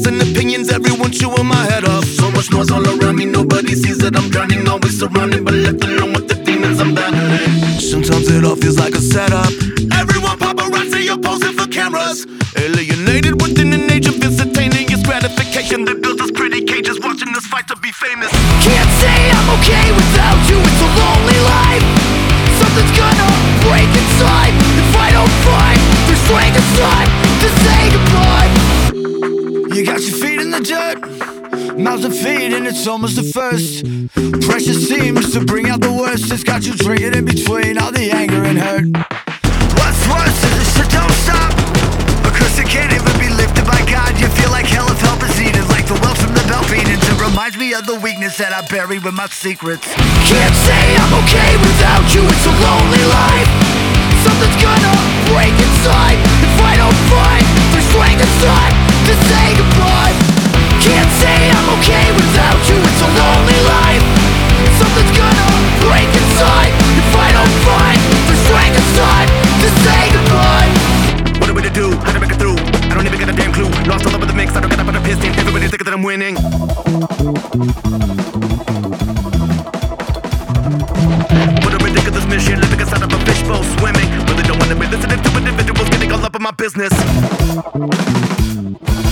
1,000 opinions, everyone chewing my head up. So much noise all around me, nobody sees that I'm drowning. Always surrounded, but left alone with the demons I'm battling. Sometimes it all feels like a setup. Everyone paparazzi, you're posing for cameras. Alienated within an age of instantaneous gratification that builds us pretty cages, watching us fight to be famous. Can't say I'm okay without you, it's a lonely life. Something's gonna break inside if I don't find the strength inside to say goodbye. You got your feet in the dirt, mouths and feet, and it's almost the first. Pressure seems to bring out the worst. It's got you drinking in between all the anger and hurt. What's worse is this shit don't stop, because it can't even be lifted by God. You feel like hell if help is needed, like the wells from the bell beatings. It reminds me of the weakness that I bury with my secrets. Can't say I'm okay without you, it's a lonely life. Something's gonna break inside if I don't find the strength inside to say goodbye. Can't say I'm okay without you, it's a lonely life. Something's gonna break inside if I don't find the strength inside to say goodbye. What are we to do? How to make it through? I don't even get a damn clue. Lost all over the mix, I don't get up on the piss team. Everybody thinking that I'm winning. What a ridiculous mission, living inside of a fishbowl swimming. Really don't wanna be listening to individuals getting all up in my business.